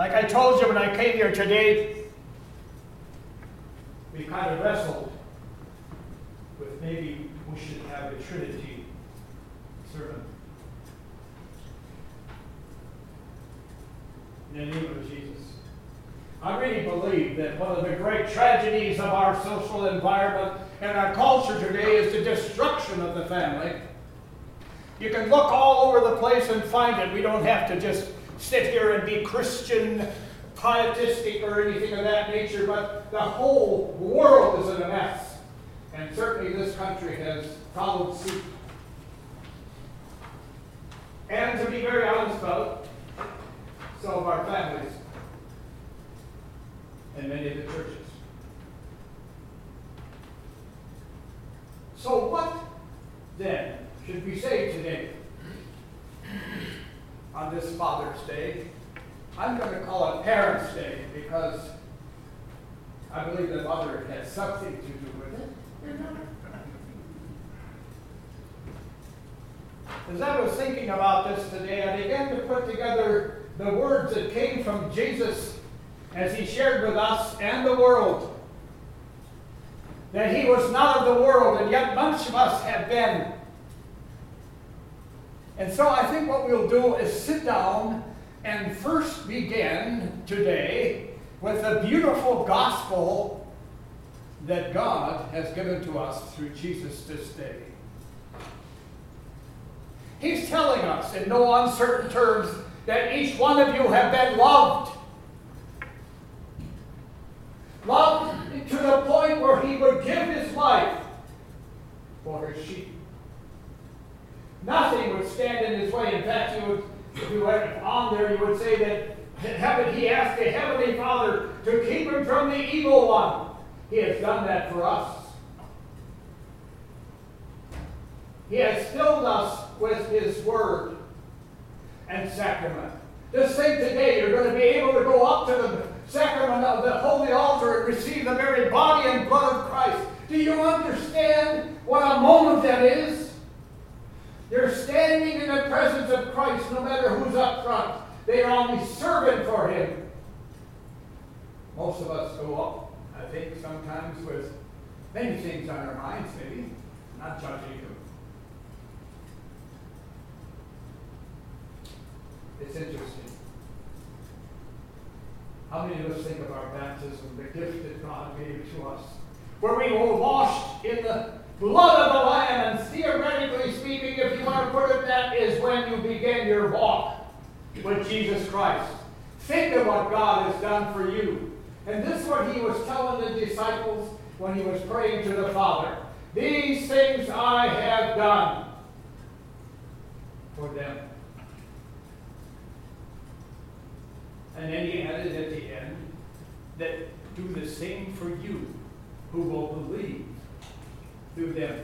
Like I told you when I came here today, we kind of wrestled with maybe we should have a Trinity sermon. In the name of Jesus. I really believe that one of the great tragedies of our social environment and our culture today is the destruction of the family. You can look all over the place and find it. We don't have to just sit here and be Christian, pietistic, or anything of that nature, but the whole world is in a mess. And certainly this country has followed suit. And to be very honest about it, some of our families and many of the churches. So what then should we say today on this Father's Day? I'm going to call it Parents' Day because I believe that mother has something to do with it. As I was thinking about this today, I began to put together the words that came from Jesus as he shared with us and the world that he was not of the world, and yet much of us have been. And so I think what we'll do is sit down and first begin today with the beautiful gospel that God has given to us through Jesus this day. He's telling us in no uncertain terms that each one of you have been loved. Loved to the point where he would give his life for his sheep. Nothing would stand in his way. In fact, if you went on there, you would say that he asked the Heavenly Father to keep him from the evil one. He has done that for us. He has filled us with his word and sacrament. Just think today, you're going to be able to go up to the sacrament of the holy altar and receive the very body and blood of Christ. Do you understand what a moment that is? You're standing in the presence of Christ no matter who's up front. They are only serving for him. Most of us go up, I think, sometimes with many things on our minds, maybe. I'm not judging you. It's interesting. How many of us think of our baptism, the gift that God gave to us, where we were washed in the blood of the Lamb, and theoretically speaking, if you want to put it, that is when you begin your walk with Jesus Christ. Think of what God has done for you. And this is what he was telling the disciples when he was praying to the Father. These things I have done for them. And then he added at the end that do the same for you who will believe through them.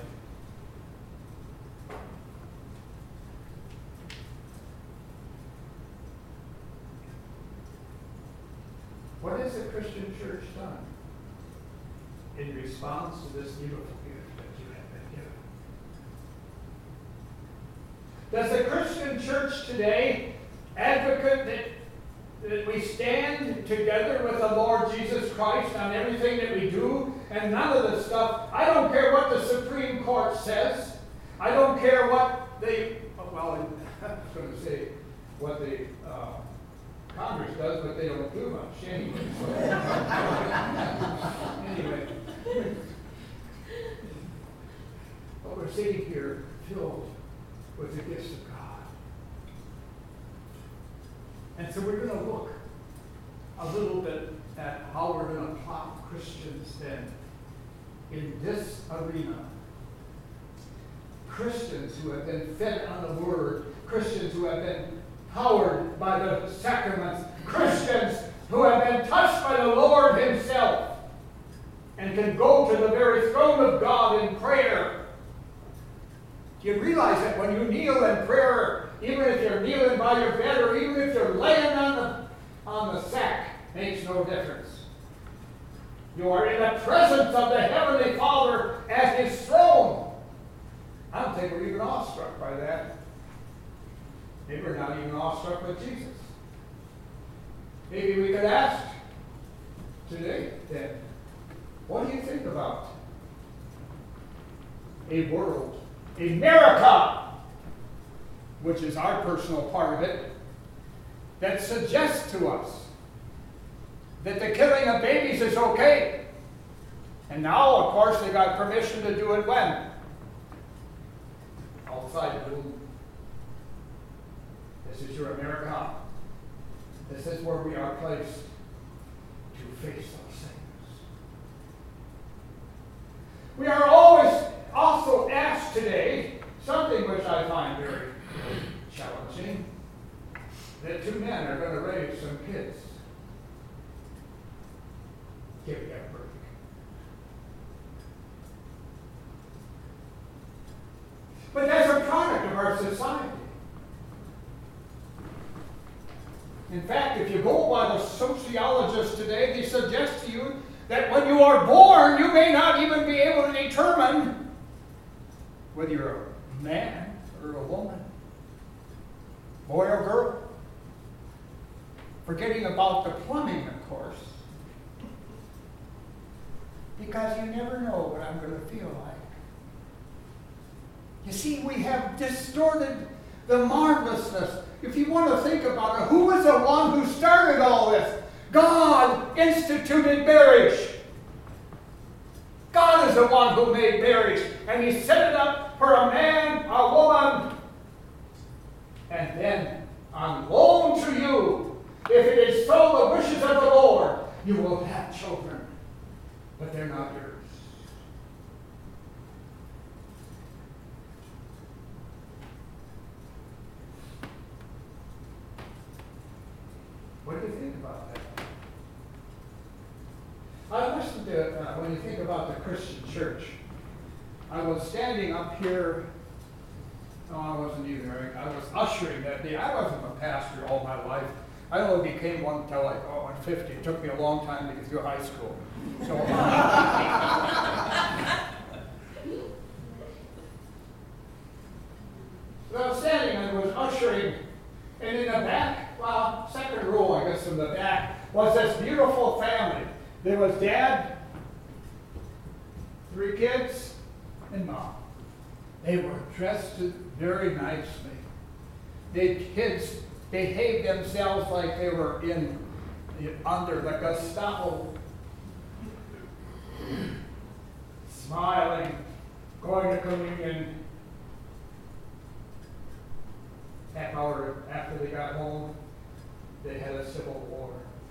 What has the Christian church done in response to this beautiful gift that you have been given? Does the Christian church today advocate that we stand together with the Lord Jesus Christ on everything that we do, and none of the stuff? I don't care what the Supreme Court says. I don't care what I was going to say what the Congress does, but they don't do much anyway. Anyway, but we're sitting here filled with the gifts of God. And so we're going to look a little bit at how we're going to plot Christians then in this arena. Christians who have been fed on the Word, Christians who have been powered by the sacraments, Christians who have been touched by the Lord himself and can go to the very throne of God in prayer. Do you realize that when you kneel in prayer, even if you're kneeling by your bed or even if you're laying on the sack, makes no difference. You are in the presence of the Heavenly Father at his throne. I don't think we're even awestruck by that. Maybe we're not even awestruck with Jesus. Maybe we could ask today then, what do you think about a world, America, which is our personal part of it, that suggests to us that the killing of babies is okay? And now, of course, they got permission to do it when? Outside the womb. This is your America. This is where we are placed to face those things. We are always also asked today, something which I find very challenging, that two men are going to raise some kids. Give me a break. But that's a product of our society. In fact, if you go by the sociologists today, they suggest to you that when you are born, you may not even be able to determine whether you're a man or a woman, boy or girl. Forgetting about the plumbing, of course, because you never know what I'm going to feel like. You see, we have distorted the marvelousness. If you want to think about it, who was the one who started all this? God instituted marriage. God is the one who made marriage, and He set it up for a man, a woman, and then on loan to you, if it is so the wishes of the Lord, you will have children, but they're not yours. What do you think about that? I listened to, when you think about the Christian church, I was standing up here. No, I wasn't either. I was ushering that day. I wasn't a pastor all my life. I only became one until like, I'm 50. It took me a long time to get through high school. So, I was standing and I was ushering, and in the back, second row, I guess, in the back, was this beautiful family. There was Dad, 3 kids, and Mom. They were dressed very nicely. The kids behaved themselves like they were under the Gestapo. Smiling, going to communion. Half hour after they got home, they had a civil war.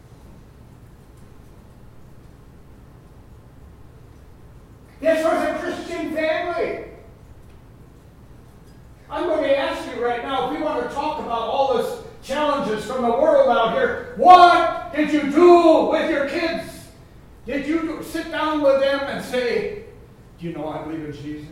This was a Christian family. I'm going to ask you right now, if we want to talk about all those challenges from the world out here, what did you do with your kids? Did you sit down with them and say, do you know I believe in Jesus?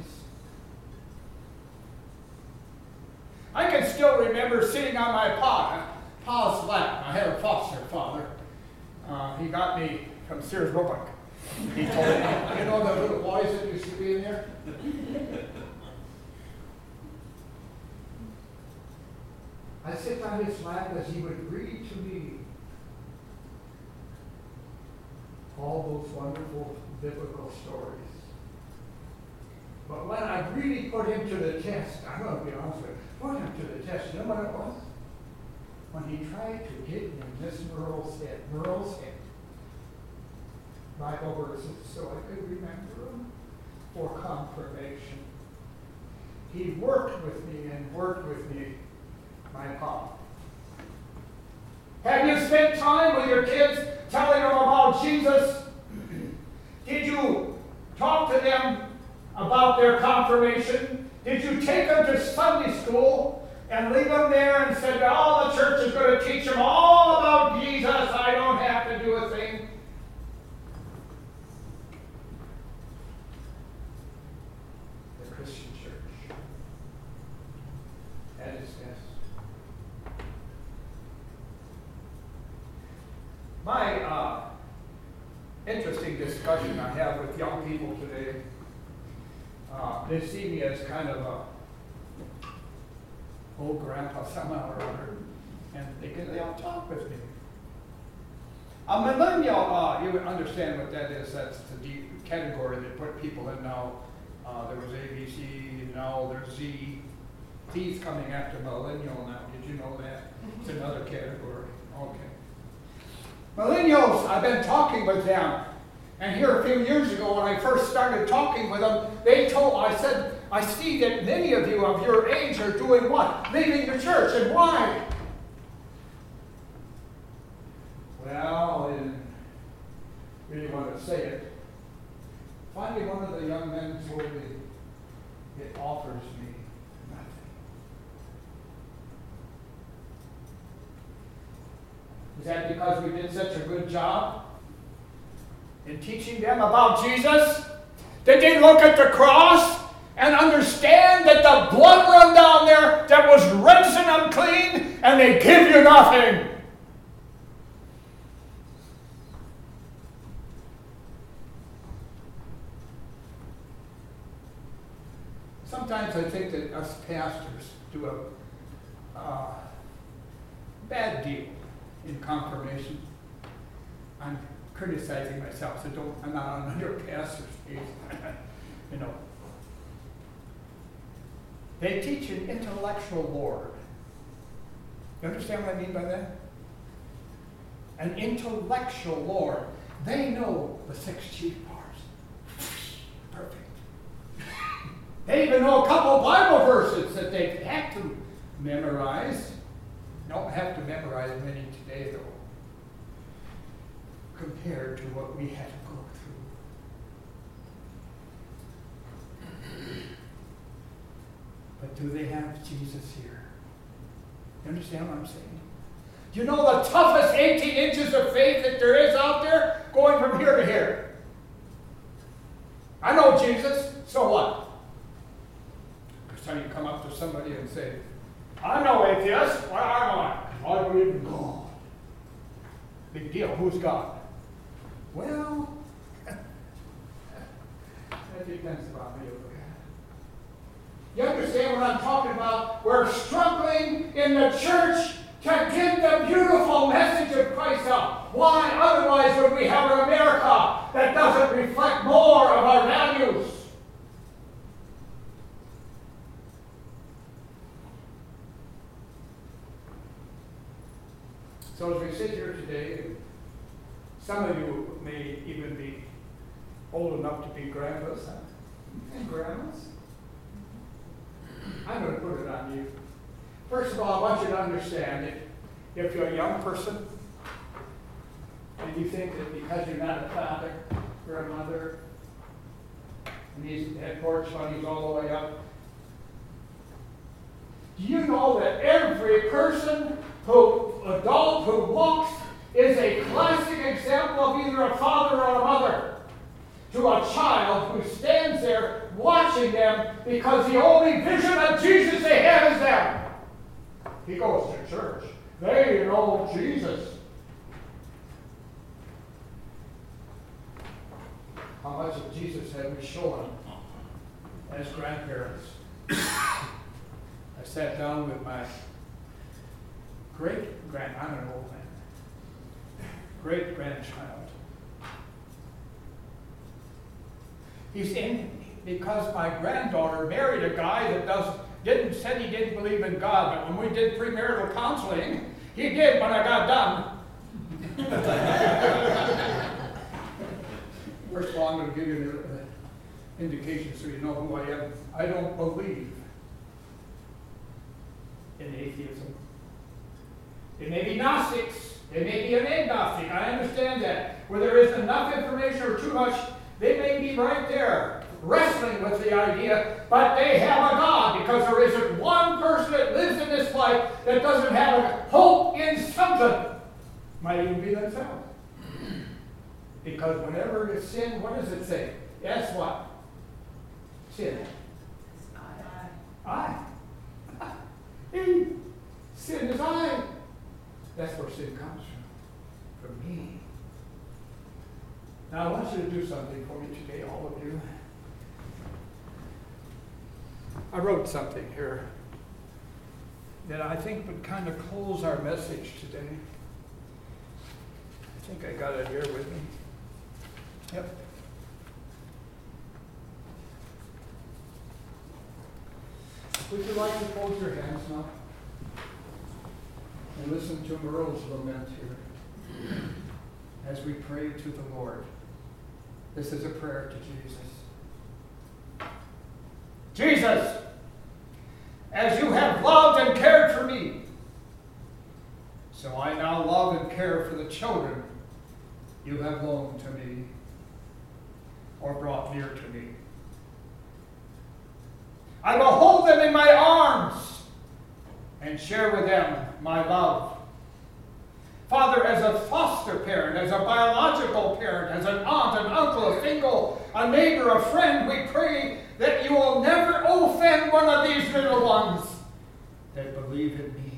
I can still remember sitting on my pa's lap. I had a foster father. He got me from Sears Roebuck. He told me, you know the little boys that used to be in there? I sit on his lap as he would read to me all those wonderful biblical stories. But when I really put him to the test, I'm going to be honest with you, put him to the test, you know what it was? When he tried to get in Miss Merle's head, Bible verses, so I could remember them for confirmation. He worked with me, my pop. Have you spent time with your kids telling them about Jesus? Did you talk to them about their confirmation? Did you take them to Sunday school and leave them there and said, oh, the church is going to teach them all about Jesus, I don't have to do a thing? The Christian church at its best. My interesting discussion I have with young people today, they see me as kind of a old grandpa somehow or other, and they'll talk with me. A millennial, you would understand what that is. That's the deep category they put people in now. There was A, B, C, now there's Z. Z's coming after millennial now. Did you know that? It's another category. Okay. Millennials, I've been talking with them. And here a few years ago when I first started talking with them, I said, I see that many of you of your age are doing what? Leaving the church. And why? Well, I didn't really want to say it. Finally, one of the young men told me, it offers me nothing. Is that because we did such a good job in teaching them about Jesus? Did they look at the cross and understand that the blood run down there that was rinsing them clean and they give you nothing? Sometimes I think that us pastors do a bad deal in confirmation. I'm criticizing myself, so I'm not on your pastor's case. You know. They teach an intellectual Lord. You understand what I mean by that? An intellectual Lord. They know the 6 chief parts. Perfect. They even know a couple Bible verses that they have to memorize. Don't have to memorize many today, though, compared to what we had to go through. But do they have Jesus here? You understand what I'm saying? Do you know the toughest 18 inches of faith that there is out there? Going from here to here. I know Jesus, so what? Time you come up to somebody and say, I'm no atheist. Why am I? I believe in God. Big deal. Who's God? Well, that depends upon me. You understand what I'm talking about? We're struggling in the church to get the beautiful message of Christ out. Why? Otherwise would we have an America that doesn't reflect more of our values? So as we sit here today, some of you may even be old enough to be grandpas and grandmas. I'm going to put it on you. First of all, I want you to understand that if you're a young person and you think that because you're not a father or a mother, and these head porch funnies all the way up, do you know that every person adult who walks is a classic example of either a father or a mother to a child who stands there watching them because the only vision of Jesus they have is them. He goes to church. They know Jesus. How much of Jesus have we shown as grandparents? I sat down with my I'm an old man. Great-grandchild. He's in because my granddaughter married a guy that said he didn't believe in God, but when we did premarital counseling, he did when I got done. First of all, I'm going to give you an indication so you know who I am. I don't believe in atheism. It may be Gnostics. They may be an agnostic. I understand that. Where there isn't enough information or too much, they may be right there wrestling with the idea, but they have a God because there isn't one person that lives in this life that doesn't have a hope in something. Might even be themselves. Because whenever it's sin, what does it say? Yes, what? Sin. I. Sin is I. That's where sin comes from me. Now I want you to do something for me today, all of you. I wrote something here that I think would kind of close our message today. I think I got it here with me. Yep. Would you like to fold your hands now and listen to Merle's lament here as we pray to the Lord? This is a prayer to Jesus. Jesus, as you have loved and cared for me, so I now love and care for the children you have loaned to me or brought near to me. I will hold them in my arms and share with them my love. Father, as a foster parent, as a biological parent, as an aunt, an uncle, a single, a neighbor, a friend, we pray that you will never offend one of these little ones that believe in me.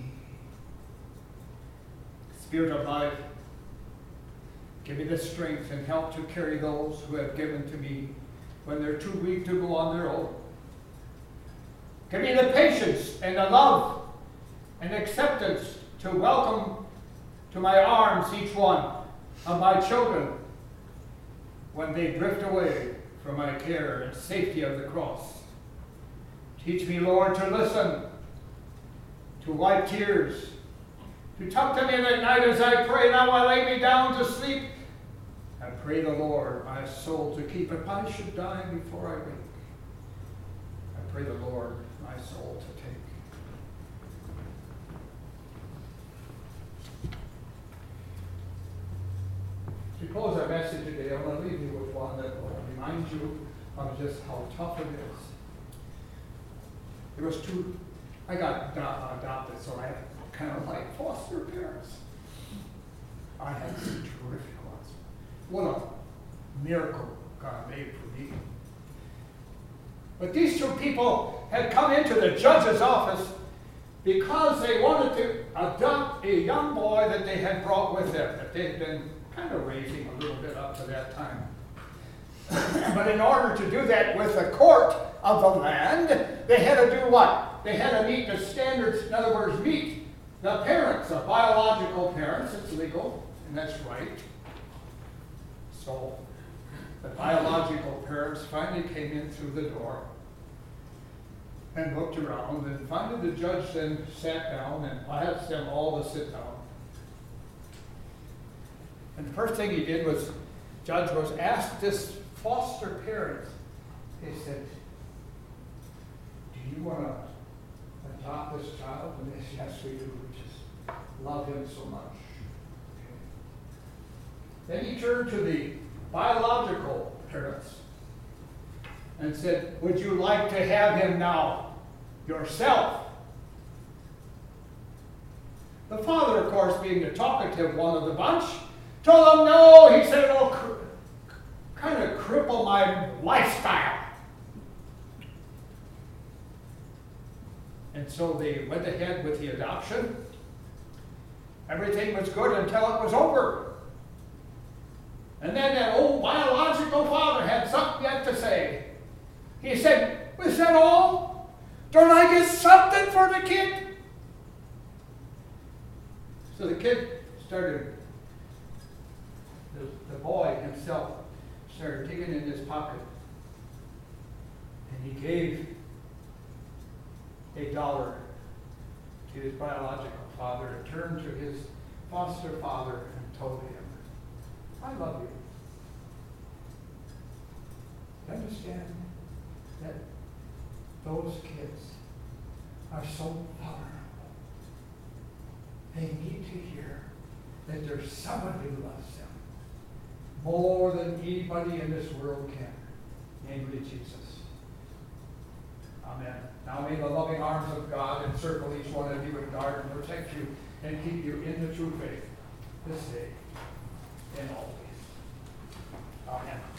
Spirit of life, give me the strength and help to carry those who have given to me when they're too weak to go on their own. Give me the patience and the love and acceptance to welcome to my arms each one of my children when they drift away from my care and safety of the cross. Teach me, Lord, to listen, to wipe tears, to tuck them in at night as I pray. Now I lay me down to sleep. I pray the Lord my soul to keep. If I should die before I wake, I pray the Lord my soul to take. To close our message today, I want to leave you with one that will remind you of just how tough it is. There was two, I got adopted, so I had kind of like foster parents. I had some terrific ones. What a miracle God made for me. But these two people had come into the judge's office because they wanted to adopt a young boy that they had brought with them, that they had been kind of raising a little bit up to that time. But in order to do that with the court of the land, they had to do what? They had to meet the standards, in other words, meet the parents, the biological parents. It's legal, and that's right. So the biological parents finally came in through the door and looked around, and finally the judge then sat down and asked them all to sit down. And the first thing he did was, judge was asked this foster parent, he said, do you want to adopt this child? And they said, yes, we do. We just love him so much. Okay. Then he turned to the biological parents and said, would you like to have him now yourself? The father, of course, being the talkative one of the bunch, told him no. He said, it'll kind of cripple my lifestyle. And so they went ahead with the adoption. Everything was good until it was over. And then that old biological father had something yet to say. He said, was that all? Don't I get something for the kid? So the kid started, the boy himself started digging in his pocket. And he gave $1 to his biological father and turned to his foster father and told him, I love you. You understand that those kids are so vulnerable. They need to hear that there's somebody who loves them more than anybody in this world can, namely Jesus. Amen. Now may the loving arms of God encircle each one of you and guard and protect you and keep you in the true faith this day and always. Amen.